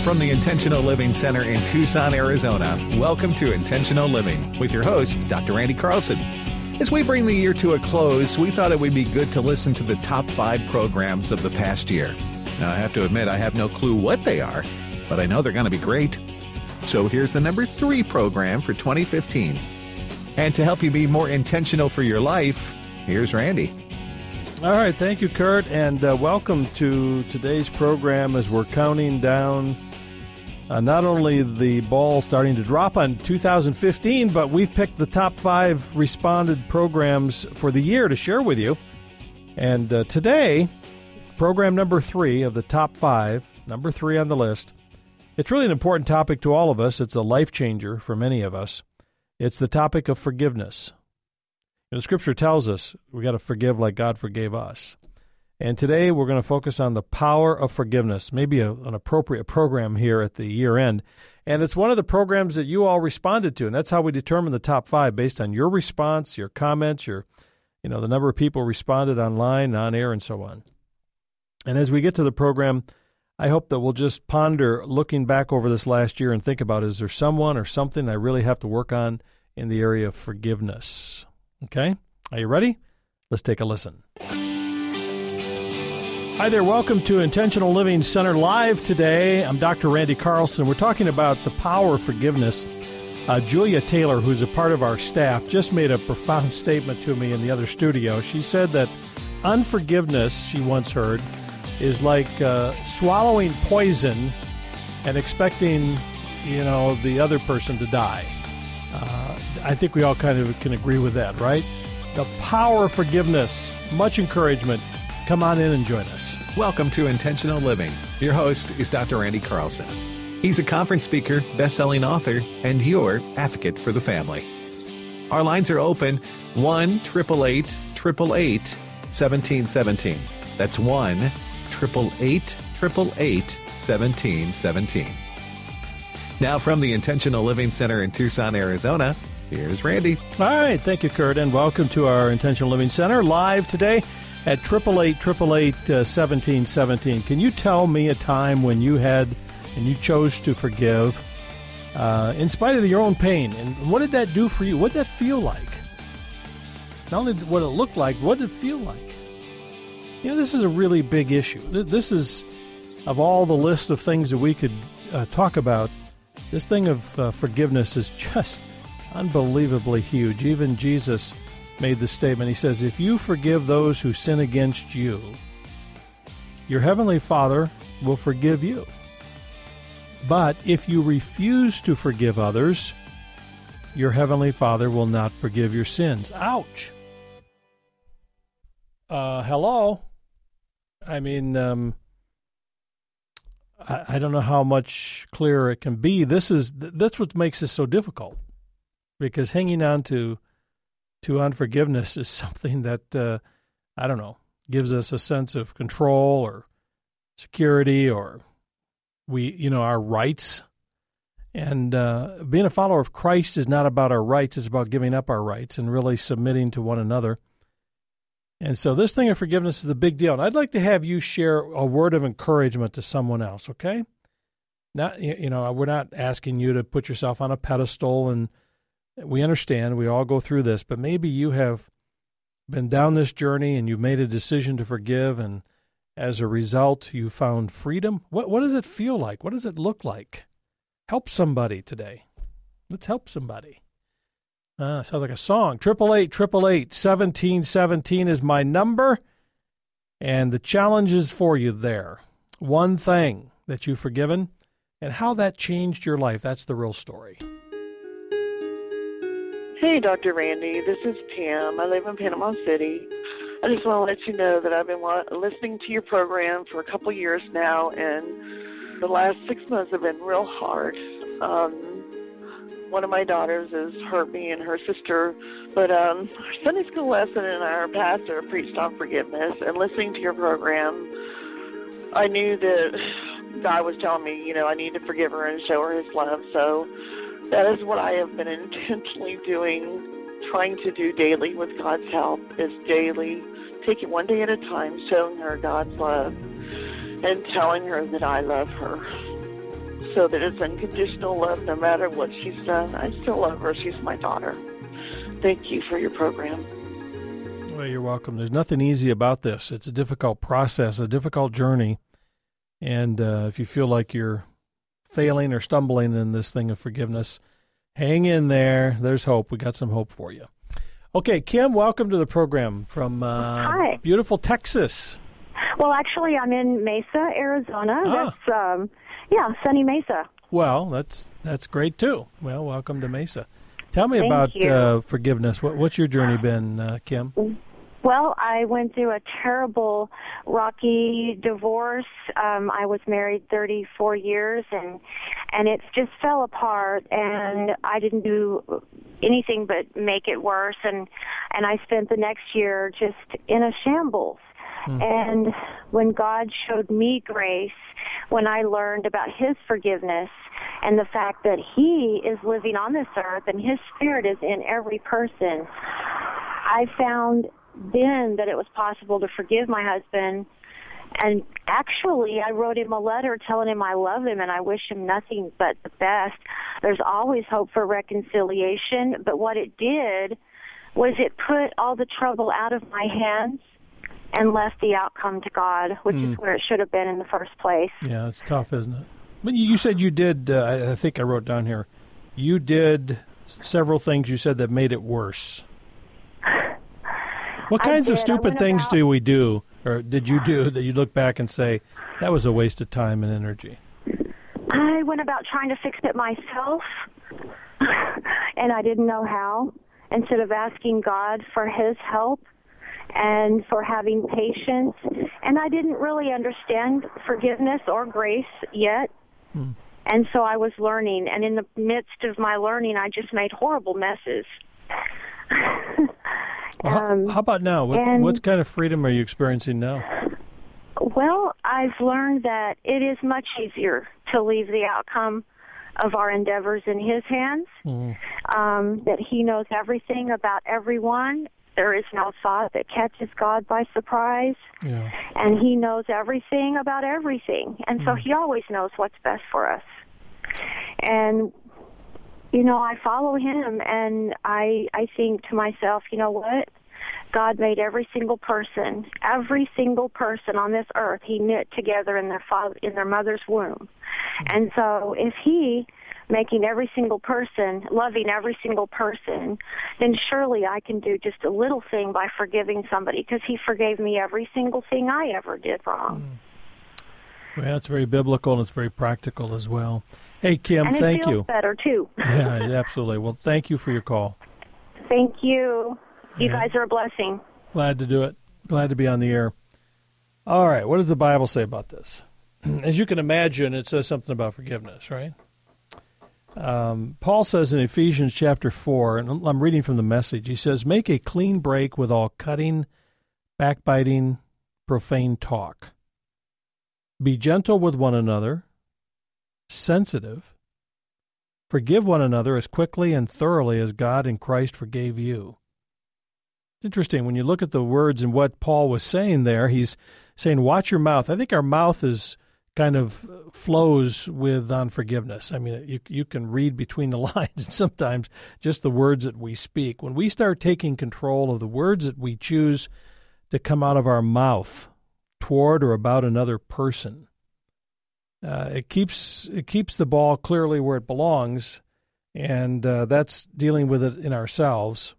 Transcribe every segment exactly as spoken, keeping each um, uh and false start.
From the Intentional Living Center in Tucson, Arizona, welcome to Intentional Living with your host, Doctor Randy Carlson. As we bring the year to a close, we thought it would be good to listen to the top five programs of the past year. Now, I have to admit, I have no clue what they are, but I know they're going to be great. So here's the number three program for twenty fifteen. And to help you be more intentional for your life, here's Randy. All right, thank you, Kurt, and uh, welcome to today's program as we're counting down uh, not only the ball starting to drop on two thousand fifteen, but we've picked the top five responded programs for the year to share with you. And uh, today, program number three of the top five, number three on the list, it's really an important topic to all of us. It's a life changer for many of us. It's the topic of forgiveness. The Scripture tells us we got to forgive like God forgave us. And today we're going to focus on the power of forgiveness, maybe a, an appropriate program here at the year end. And it's one of the programs that you all responded to, and that's how we determine the top five based on your response, your comments, your, you know, the number of people responded online, on air, and so on. And as we get to the program, I hope that we'll just ponder looking back over this last year and think about, is there someone or something I really have to work on in the area of forgiveness? Okay, are you ready? Let's take a listen. Hi there, welcome to Intentional Living Center Live today. I'm Doctor Randy Carlson. We're talking about the power of forgiveness. Uh, Julia Taylor, who's a part of our staff, just made a profound statement to me in the other studio. She said that unforgiveness, she once heard, is like uh, swallowing poison and expecting, you know, the other person to die. Uh, I think we all kind of can agree with that, right? The power of forgiveness. Much encouragement. Come on in and join us. Welcome to Intentional Living. Your host is Doctor Randy Carlson. He's a conference speaker, best-selling author, and your advocate for the family. Our lines are open, one eight eight eight eight eight, one seven one seven. That's one eight eight eight eight eight, one seven one seven. Now from the Intentional Living Center in Tucson, Arizona, here's Randy. All right, thank you, Kurt, and welcome to our Intentional Living Center live today at eight eight eight eight eight, one seven one seven. Can you tell me a time when you had and you chose to forgive uh, in spite of your own pain? And what did that do for you? What did that feel like? Not only what it looked like, what did it feel like? You know, this is a really big issue. This is, of all the list of things that we could uh, talk about, this thing of uh, forgiveness is just unbelievably huge. Even Jesus made the statement. He says, if you forgive those who sin against you, your heavenly Father will forgive you. But if you refuse to forgive others, your heavenly Father will not forgive your sins. Ouch. Uh, hello? I mean, um, I, I don't know how much clearer it can be. This is that's what makes this so difficult, because hanging on to to unforgiveness is something that, uh, I don't know, gives us a sense of control or security, or we, you know, our rights. And uh, being a follower of Christ is not about our rights. It's about giving up our rights and really submitting to one another. And so this thing of forgiveness is a big deal. And I'd like to have you share a word of encouragement to someone else, okay? Not, you know, we're not asking you to put yourself on a pedestal, and we understand we all go through this, but maybe you have been down this journey and you've made a decision to forgive, and as a result, you found freedom. What what does it feel like? What does it look like? Help somebody today. Let's help somebody. Uh, sounds like a song. eight eight eight, eight eight eight, one seven one seven is my number, and the challenge is for you there. One thing that you've forgiven and how that changed your life. That's the real story. Hey, Doctor Randy. This is Pam. I live in Panama City. I just want to let you know that I've been listening to your program for a couple of years now, and the last six months have been real hard. Um, one of my daughters has hurt me and her sister, but um, our Sunday school lesson and our pastor preached on forgiveness, and listening to your program, I knew that God was telling me, you know, I need to forgive her and show her his love. So that is what I have been intentionally doing, trying to do daily with God's help, is daily, take it one day at a time, showing her God's love and telling her that I love her. so that it's unconditional love no matter what she's done. I still love her. She's my daughter. Thank you for your program. Well, you're welcome. There's nothing easy about this. It's a difficult process, a difficult journey. And uh, if you feel like you're failing or stumbling in this thing of forgiveness, hang in there. There's hope. We got some hope for you. Okay, Kim, welcome to the program from uh, Hi. beautiful Texas. Well, actually, I'm in Mesa, Arizona. Ah. That's, um, yeah, sunny Mesa. Well, that's that's great, too. Well, welcome to Mesa. Tell me Thank about you. uh, forgiveness. What, what's your journey been, uh, Kim? Well, I went through a terrible, rocky divorce. Um, I was married thirty-four years, and and it just fell apart, and I didn't do anything but make it worse, and, and I spent the next year just in a shambles. Hmm. And when God showed me grace, when I learned about His forgiveness and the fact that He is living on this earth and His Spirit is in every person, I found then that it was possible to forgive my husband. And actually, I wrote him a letter telling him I love him and I wish him nothing but the best. There's always hope for reconciliation, but what it did was it put all the trouble out of my hands and left the outcome to God, which mm. is where it should have been in the first place. Yeah, it's tough, isn't it? But you said you did, uh, I think I wrote down here, you did several things you said that made it worse. What kinds of stupid things about, do we do, or did you do, that you look back and say, that was a waste of time and energy? I went about trying to fix it myself, and I didn't know how. Instead of asking God for His help and for having patience, and I didn't really understand forgiveness or grace yet. Hmm. And so I was learning, and in the midst of my learning, I just made horrible messes. Well, um, how, how about now? What, and, what kind of freedom are you experiencing now? Well, I've learned that it is much easier to leave the outcome of our endeavors in His hands, mm. um, that He knows everything about everyone. There is no thought that catches God by surprise, yeah. and He knows everything about everything, and mm. so He always knows what's best for us. And you know, I follow Him, and I I think to myself, you know what? God made every single person, every single person on this earth, He knit together in their father, in their mother's womb. And so if He, making every single person, loving every single person, then surely I can do just a little thing by forgiving somebody, because He forgave me every single thing I ever did wrong. Well, it's very biblical, and it's very practical as well. Hey, Kim, and it thank feels you. better, too. Yeah, absolutely. Well, thank you for your call. Thank you. You yeah. guys are a blessing. Glad to do it. Glad to be on the air. All right, what does the Bible say about this? As you can imagine, it says something about forgiveness, right? Um, Paul says in Ephesians chapter four, and I'm reading from the Message, he says, make a clean break with all cutting, backbiting, profane talk. Be gentle with one another, sensitive. Forgive one another as quickly and thoroughly as God in Christ forgave you. It's interesting, when you look at the words and what Paul was saying there, he's saying, watch your mouth. I think our mouth is kind of flows with unforgiveness. I mean, you you can read between the lines and sometimes just the words that we speak. When we start taking control of the words that we choose to come out of our mouth toward or about another person, uh, it keeps it keeps the ball clearly where it belongs, and uh, that's dealing with it in ourselves.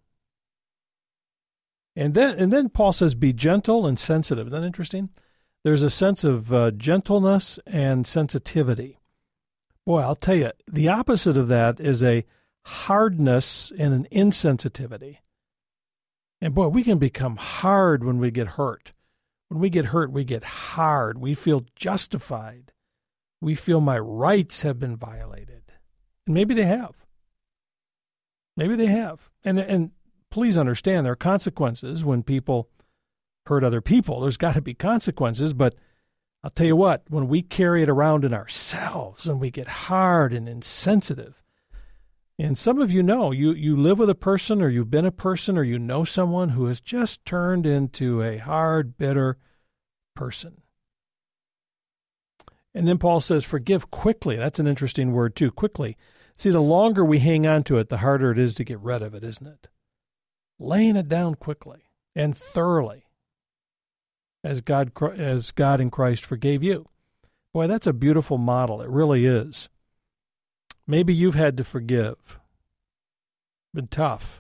And then and then Paul says, be gentle and sensitive. Isn't that interesting? There's a sense of uh, gentleness and sensitivity. Boy, I'll tell you, the opposite of that is a hardness and an insensitivity. And boy, we can become hard when we get hurt. When we get hurt, we get hard. We feel justified. We feel my rights have been violated. And maybe they have. Maybe they have. And and please understand, there are consequences when people hurt other people. There's got to be consequences, but I'll tell you what, when we carry it around in ourselves and we get hard and insensitive, and some of you know, you, you live with a person or you've been a person or you know someone who has just turned into a hard, bitter person. And then Paul says, forgive quickly. That's an interesting word, too, quickly. See, the longer we hang on to it, the harder it is to get rid of it, isn't it? Laying it down quickly and thoroughly, as God, as God in Christ forgave you. Boy, that's a beautiful model. It really is. Maybe you've had to forgive. Been tough.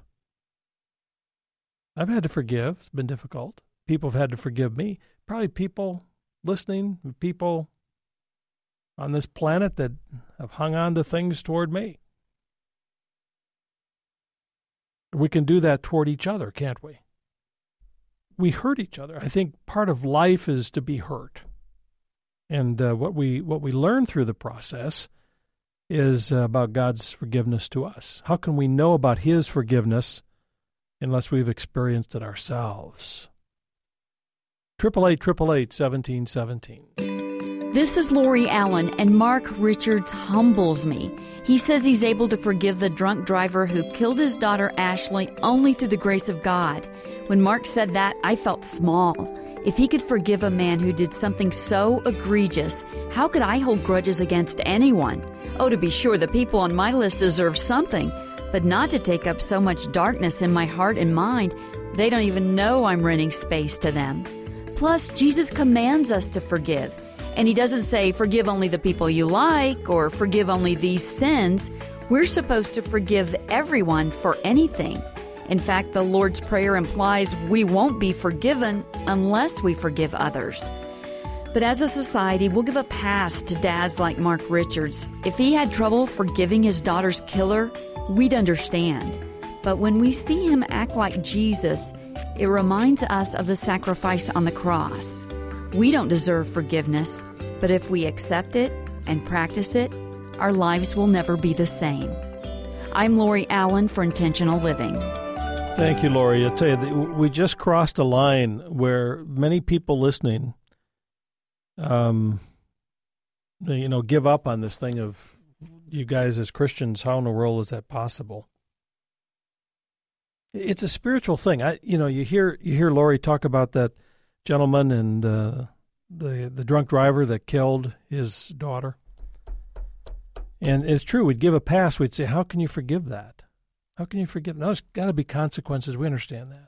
I've had to forgive. It's been difficult. People have had to forgive me. Probably people listening, people on this planet that have hung on to things toward me. We can do that toward each other, can't we? We hurt each other. I think part of life is to be hurt. And uh, what we what we learn through the process is uh, about God's forgiveness to us. How can we know about His forgiveness unless we've experienced it ourselves? Triple eight, triple eight, seventeen seventeen. This is Lori Allen, and Mark Richards humbles me. He says he's able to forgive the drunk driver who killed his daughter Ashley only through the grace of God. When Mark said that, I felt small. If he could forgive a man who did something so egregious, how could I hold grudges against anyone? Oh, to be sure, the people on my list deserve something, but not to take up so much darkness in my heart and mind. They don't even know I'm renting space to them. Plus, Jesus commands us to forgive. And He doesn't say, forgive only the people you like, or forgive only these sins. We're supposed to forgive everyone for anything. In fact, the Lord's Prayer implies we won't be forgiven unless we forgive others. But as a society, we'll give a pass to dads like Mark Richards. If he had trouble forgiving his daughter's killer, we'd understand. But when we see him act like Jesus, it reminds us of the sacrifice on the cross. We don't deserve forgiveness, but if we accept it and practice it, our lives will never be the same. I'm Lori Allen for Intentional Living. Thank you, Lori. I'll tell you, we just crossed a line where many people listening, um, you know, give up on this thing of, you guys as Christians, how in the world is that possible? It's a spiritual thing. I, you know, you hear you hear Lori talk about that gentleman and uh, the the drunk driver that killed his daughter. And it's true. We'd give a pass. We'd say, how can you forgive that? How can you forgive? Now, there's got to be consequences. We understand that.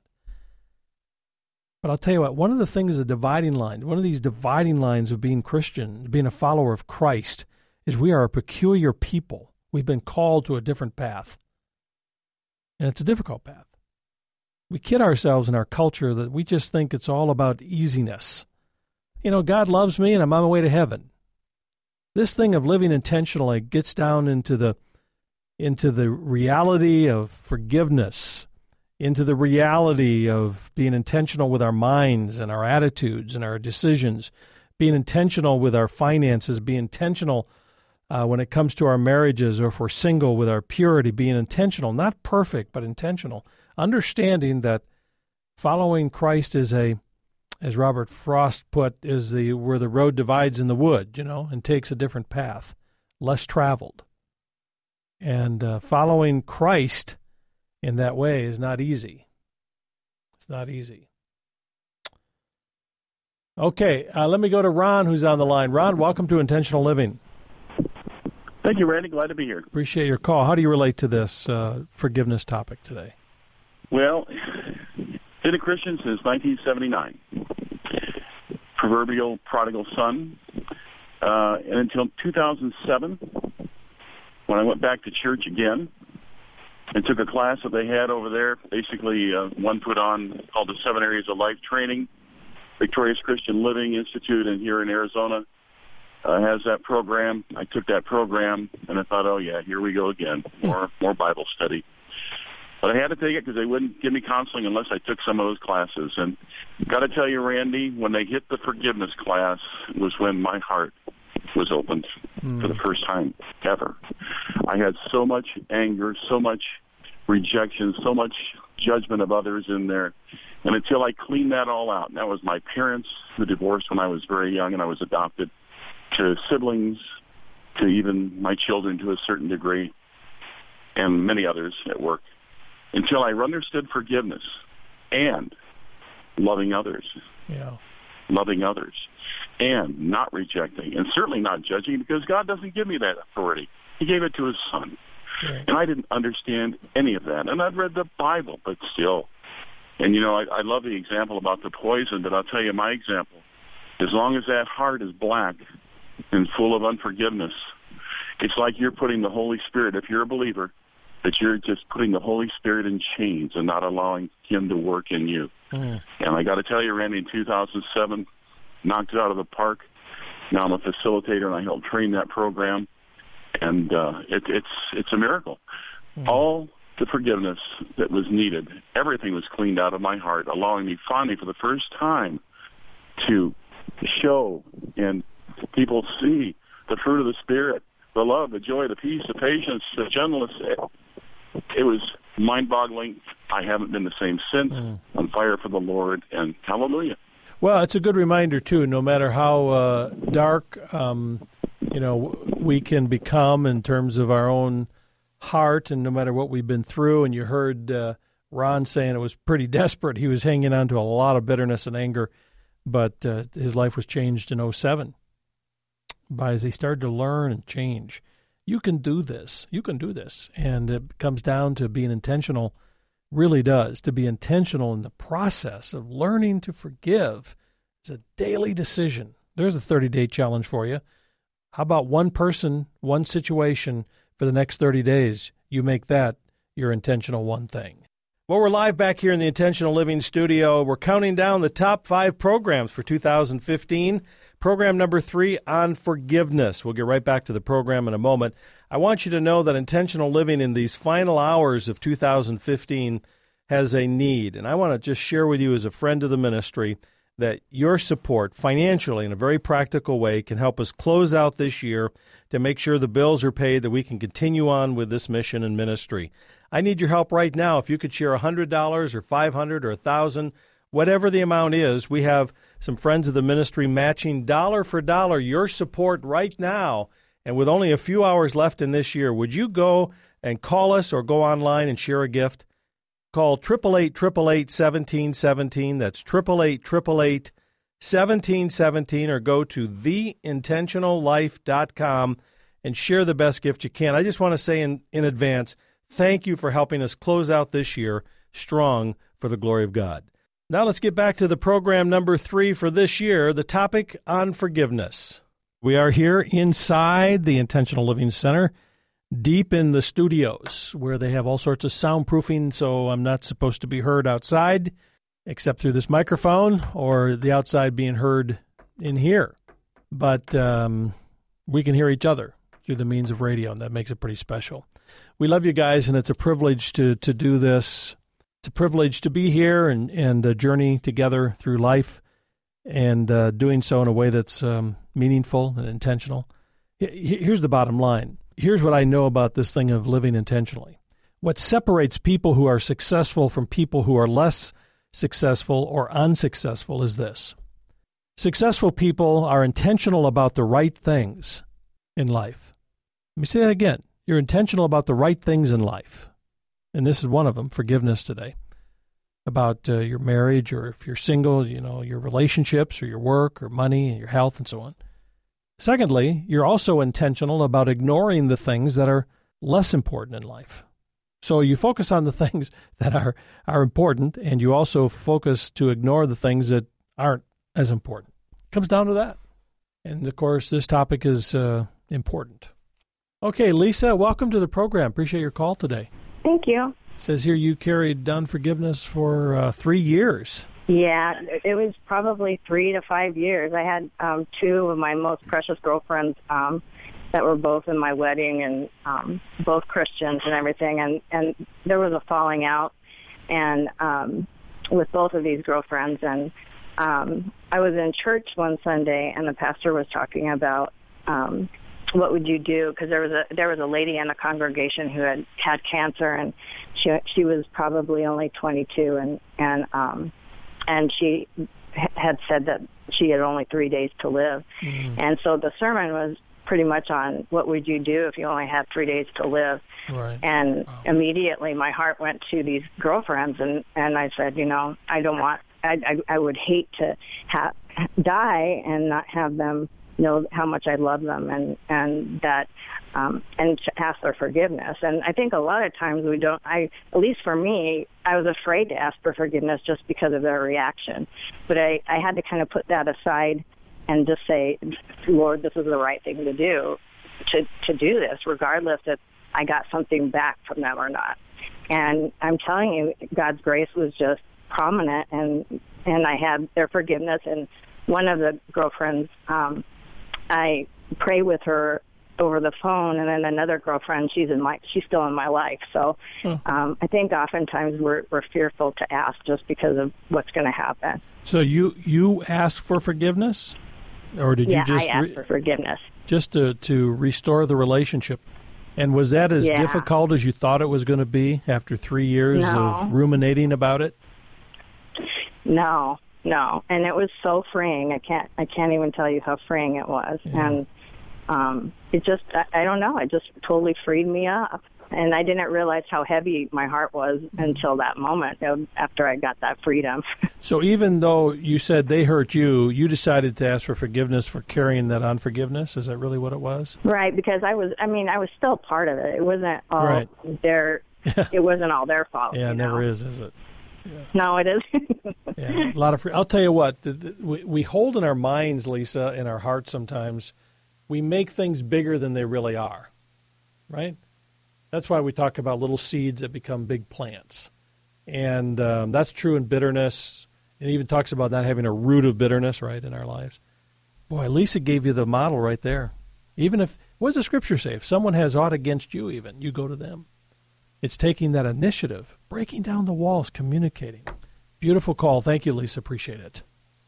But I'll tell you what, one of the things, the dividing line, one of these dividing lines of being Christian, being a follower of Christ, is we are a peculiar people. We've been called to a different path. And it's a difficult path. We kid ourselves in our culture that we just think it's all about easiness. You know, God loves me and I'm on my way to heaven. This thing of living intentionally gets down into the into the reality of forgiveness, into the reality of being intentional with our minds and our attitudes and our decisions, being intentional with our finances, being intentional uh, when it comes to our marriages, or if we're single, with our purity, being intentional, not perfect, but intentional. Understanding that following Christ is a, as Robert Frost put, is the where the road divides in the wood, you know, and takes a different path, less traveled. And uh, following Christ in that way is not easy. It's not easy. Okay, uh, let me go to Ron, who's on the line. Ron, welcome to Intentional Living. Thank you, Randy. Glad to be here. Appreciate your call. How do you relate to this uh, forgiveness topic today? Well, been a Christian since nineteen seventy-nine. Proverbial prodigal son. Uh, and until two thousand seven, when I went back to church again and took a class that they had over there, basically uh, one put on called the Seven Areas of Life Training, Victorious Christian Living Institute, and here in Arizona uh, has that program. I took that program, and I thought, oh, yeah, here we go again, more more Bible study. But I had to take it because they wouldn't give me counseling unless I took some of those classes. And got to tell you, Randy, when they hit the forgiveness class was when my heart was opened mm. for the first time ever. I had so much anger, so much rejection, so much judgment of others in there. And until I cleaned that all out, and that was my parents who divorced when I was very young and I was adopted, to siblings, to even my children to a certain degree, and many others at work, until I understood forgiveness and loving others. Yeah. loving others, and not rejecting, and certainly not judging, because God doesn't give me that authority. He gave it to his son. Right. And I didn't understand any of that. And I'd read the Bible, but still. And, you know, I, I love the example about the poison, but I'll tell you my example. As long as that heart is black and full of unforgiveness, it's like you're putting the Holy Spirit, if you're a believer, that you're just putting the Holy Spirit in chains and not allowing him to work in you. Mm. And I got to tell you, Randy, in two thousand seven, knocked it out of the park. Now I'm a facilitator, and I help train that program. And uh, it, it's it's a miracle. Mm. All the forgiveness that was needed, everything was cleaned out of my heart, allowing me finally for the first time to show and people see the fruit of the Spirit, the love, the joy, the peace, the patience, the gentleness. It, it was mind-boggling. I haven't been the same since. Mm. On fire for the Lord, and hallelujah. Well, it's a good reminder, too, no matter how uh, dark, um, you know, we can become in terms of our own heart, and no matter what we've been through. And you heard uh, Ron saying it was pretty desperate. He was hanging on to a lot of bitterness and anger, but uh, his life was changed in oh seven by as he started to learn and change. You can do this. You can do this. And it comes down to being intentional, really does, to be intentional in the process of learning to forgive. It's a daily decision. There's a thirty-day challenge for you. How about one person, one situation for the next thirty days? You make that your intentional one thing. Well, we're live back here in the Intentional Living studio. We're counting down the top five programs for two thousand fifteen. Program number three, on forgiveness. We'll get right back to the program in a moment. I want you to know that Intentional Living in these final hours of two thousand fifteen has a need. And I want to just share with you as a friend of the ministry that your support financially in a very practical way can help us close out this year to make sure the bills are paid, that we can continue on with this mission and ministry. I need your help right now. If you could share one hundred dollars or five hundred dollars or one thousand dollars, whatever the amount is, we have some friends of the ministry matching dollar for dollar your support right now. And with only a few hours left in this year, would you go and call us or go online and share a gift? Call eight eight eight, eight eight eight, one seven one seven. That's eight eight eight, eight eight eight, one seven one seven, or go to the intentional life dot com and share the best gift you can. I just want to say in, in advance, thank you for helping us close out this year strong for the glory of God. Now let's get back to the program number three for this year, the topic on forgiveness. We are here inside the Intentional Living Center, deep in the studios where they have all sorts of soundproofing, so I'm not supposed to be heard outside except through this microphone, or the outside being heard in here. But um, we can hear each other through the means of radio, and that makes it pretty special. We love you guys, and it's a privilege to to do this. It's a privilege to be here and, and uh, journey together through life, and uh, doing so in a way that's um, meaningful and intentional. Here's the bottom line. Here's what I know about this thing of living intentionally. What separates people who are successful from people who are less successful or unsuccessful is this. Successful people are intentional about the right things in life. Let me say that again. You're intentional about the right things in life. And this is one of them, forgiveness today. About uh, your marriage, or if you're single, you know, your relationships or your work or money and your health and so on. Secondly, you're also intentional about ignoring the things that are less important in life. So you focus on the things that are, are important, and you also focus to ignore the things that aren't as important. It comes down to that. And, of course, this topic is uh, important. Okay, Lisa, welcome to the program. Appreciate your call today. Thank you. It says here you carried unforgiveness for uh, three years. Yeah, it was probably three to five years. I had um, two of my most precious girlfriends um, that were both in my wedding, and um, both Christians and everything. And, and there was a falling out and um, with both of these girlfriends. And um, I was in church one Sunday, and the pastor was talking about um, what would you do? Because there was a there was a lady in the congregation who had had cancer, and she she was probably only twenty-two, and and um, and she had said that she had only three days to live. Mm. And so the sermon was pretty much on what would you do if you only had three days to live. Right. And wow. Immediately my heart went to these girlfriends, and, and I said, you know, I don't want I, I, I would hate to ha- die and not have them know how much I love them, and and that um, and to ask their forgiveness. And I think a lot of times we don't. I at least for me, I was afraid to ask for forgiveness just because of their reaction. But I, I had to kind of put that aside and just say, Lord, this is the right thing to do, to to do this, regardless if I got something back from them or not. And I'm telling you, God's grace was just prominent, and and I had their forgiveness. And one of the girlfriends, um, I pray with her over the phone, and then another girlfriend, she's in my, she's still in my life. So hmm. um, I think oftentimes we're we're fearful to ask just because of what's going to happen. So you you asked for forgiveness, or did yeah, you just I asked re- for forgiveness just to to restore the relationship? And was that as yeah. difficult as you thought it was going to be after three years no. of ruminating about it? No, no, and it was so freeing. I can't, I can't even tell you how freeing it was, yeah. and um, it just, I, I don't know, it just totally freed me up, and I didn't realize how heavy my heart was until that moment after I got that freedom. So even though you said they hurt you, you decided to ask for forgiveness for carrying that unforgiveness. Is that really what it was? Right, because I was, I mean, I was still part of it. It wasn't all right. their, it wasn't all their fault. Yeah, it you never know? is, is it? Yeah. No, it isn't. yeah, a lot of. I'll tell you what. The, the, we, we hold in our minds, Lisa, in our hearts. Sometimes we make things bigger than they really are. Right. That's why we talk about little seeds that become big plants, and um, that's true in bitterness. It even talks about not having a root of bitterness, right, in our lives. Boy, Lisa gave you the model right there. Even if, what does the Scripture say? If someone has aught against you, even you go to them. It's taking that initiative, breaking down the walls, communicating. Beautiful call. Thank you, Lisa. Appreciate it.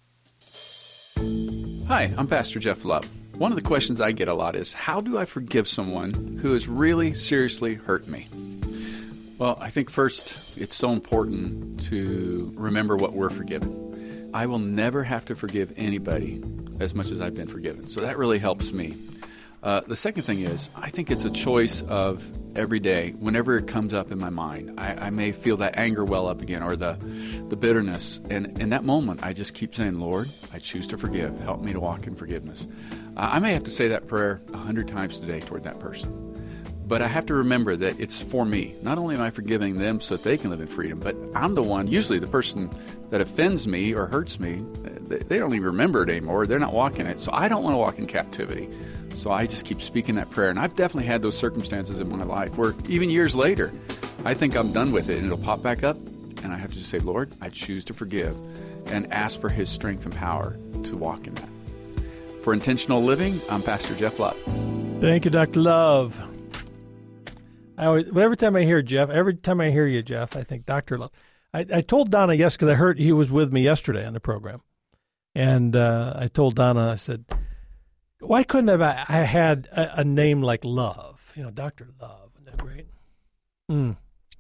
Hi, I'm Pastor Jeff Love. One of the questions I get a lot is, how do I forgive someone who has really seriously hurt me? Well, I think first, it's so important to remember what we're forgiven. I will never have to forgive anybody as much as I've been forgiven. So that really helps me. Uh, the second thing is, I think it's a choice of every day, whenever it comes up in my mind. I, I may feel that anger well up again, or the, the bitterness. And in that moment, I just keep saying, Lord, I choose to forgive. Help me to walk in forgiveness. Uh, I may have to say that prayer a hundred times today toward that person. But I have to remember that it's for me. Not only am I forgiving them so that they can live in freedom, but I'm the one, usually the person that offends me or hurts me, they, they don't even remember it anymore. They're not walking it. So I don't want to walk in captivity. So I just keep speaking that prayer. And I've definitely had those circumstances in my life where even years later, I think I'm done with it and it'll pop back up. And I have to just say, Lord, I choose to forgive and ask for His strength and power to walk in that. For Intentional Living, I'm Pastor Jeff Love. Thank you, Doctor Love. I always, every time I hear Jeff, every time I hear you, Jeff, I think Doctor Love. I, I told Donna yes because I heard he was with me yesterday on the program, and uh, I told Donna, I said, why couldn't have I, I had a, a name like Love? You know, Doctor Love. Isn't that great? Mm.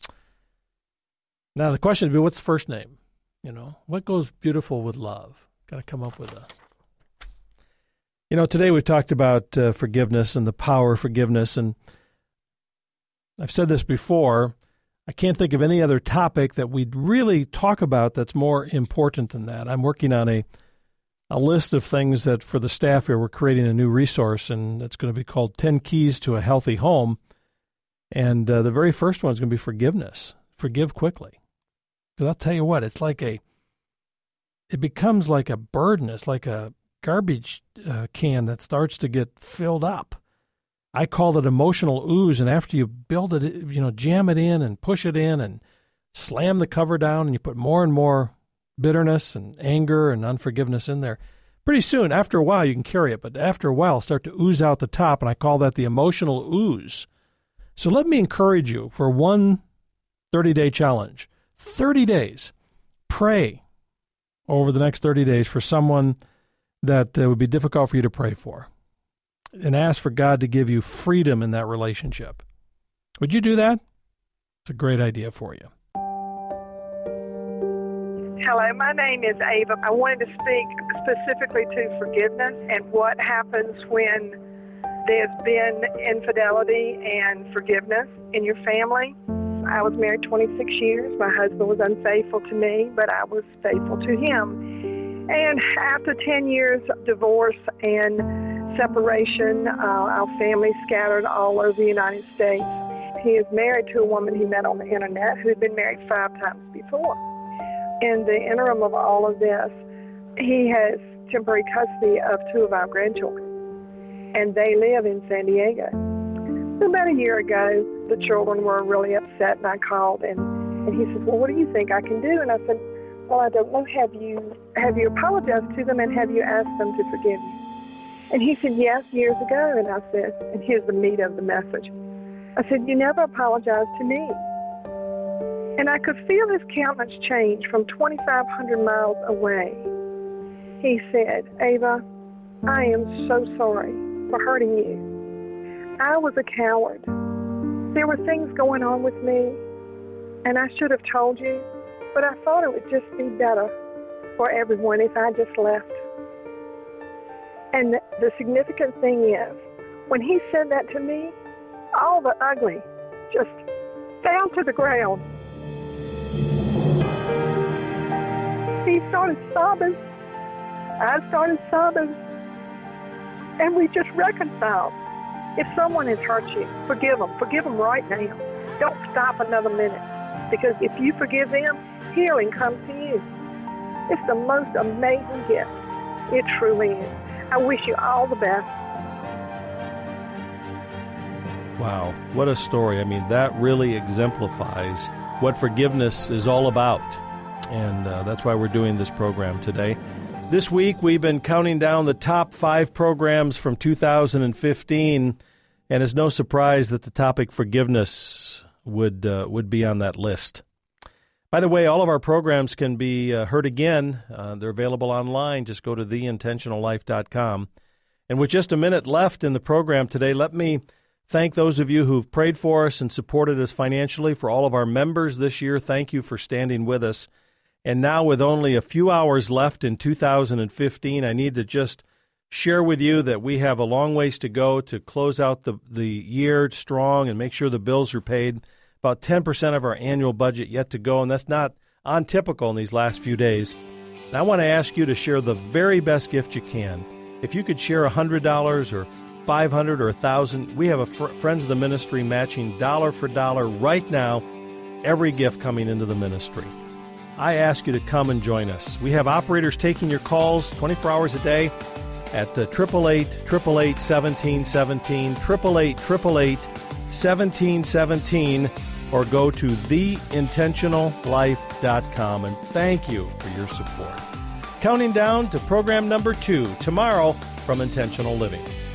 Now the question would be, what's the first name? You know, what goes beautiful with love? Got to come up with a. You know, today we talked about uh, forgiveness and the power of forgiveness, and I've said this before, I can't think of any other topic that we'd really talk about that's more important than that. I'm working on a a list of things that for the staff here, we're creating a new resource, and it's going to be called ten Keys to a Healthy Home. And uh, the very first one is going to be forgiveness. Forgive quickly. Because I'll tell you what, it's like a, it becomes like a burden. It's like a garbage uh, can that starts to get filled up. I call it emotional ooze, and after you build it, you know, jam it in and push it in and slam the cover down, and you put more and more bitterness and anger and unforgiveness in there. Pretty soon, after a while, you can carry it, but after a while, it'll start to ooze out the top, and I call that the emotional ooze. So let me encourage you for one thirty-day challenge. thirty days. Pray over the next thirty days for someone that uh, would be difficult for you to pray for, and ask for God to give you freedom in that relationship. Would you do that? It's a great idea for you. Hello, my name is Ava. I wanted to speak specifically to forgiveness and what happens when there's been infidelity and forgiveness in your family. I was married twenty-six years. My husband was unfaithful to me, but I was faithful to him. And after ten years of divorce and separation, uh, our family scattered all over the United States. He is married to a woman he met on the internet who had been married five times before. In the interim of all of this, he has temporary custody of two of our grandchildren, and they live in San Diego. So about a year ago, the children were really upset, and I called, and, and he said, well, what do you think I can do? And I said, well, I don't know. Have you have you apologized to them, and have you asked them to forgive you? And he said, yes, years ago. And I said, and here's the meat of the message. I said, you never apologized to me. And I could feel his countenance change from twenty-five hundred miles away. He said, Ava, I am so sorry for hurting you. I was a coward. There were things going on with me, and I should have told you, but I thought it would just be better for everyone if I just left. And the, the significant thing is, when he said that to me, all the ugly just fell to the ground. He started sobbing. I started sobbing. And we just reconciled. If someone has hurt you, forgive them. Forgive them right now. Don't stop another minute. Because if you forgive them, healing comes to you. It's the most amazing gift. It truly is. I wish you all the best. Wow, what a story. I mean, that really exemplifies what forgiveness is all about. And uh, that's why we're doing this program today. This week, we've been counting down the top five programs from two thousand fifteen, and it's no surprise that the topic forgiveness would uh, would be on that list. By the way, all of our programs can be uh, heard again. Uh, they're available online. Just go to the intentional life dot com. And with just a minute left in the program today, let me thank those of you who've prayed for us and supported us financially. For all of our members this year, thank you for standing with us. And now, with only a few hours left in two thousand fifteen, I need to just share with you that we have a long ways to go to close out the, the year strong and make sure the bills are paid. About ten percent of our annual budget yet to go, and that's not untypical in these last few days. And I want to ask you to share the very best gift you can. If you could share one hundred dollars or five hundred dollars or one thousand dollars, we have a fr- Friends of the Ministry matching dollar for dollar right now, every gift coming into the ministry. I ask you to come and join us. We have operators taking your calls twenty-four hours a day at eight eight eight, eight eight eight, one seven one seven, eight eight eight, eight eight eight, one seven one seven, or go to the intentional life dot com. And thank you for your support. Counting down to program number two tomorrow from Intentional Living.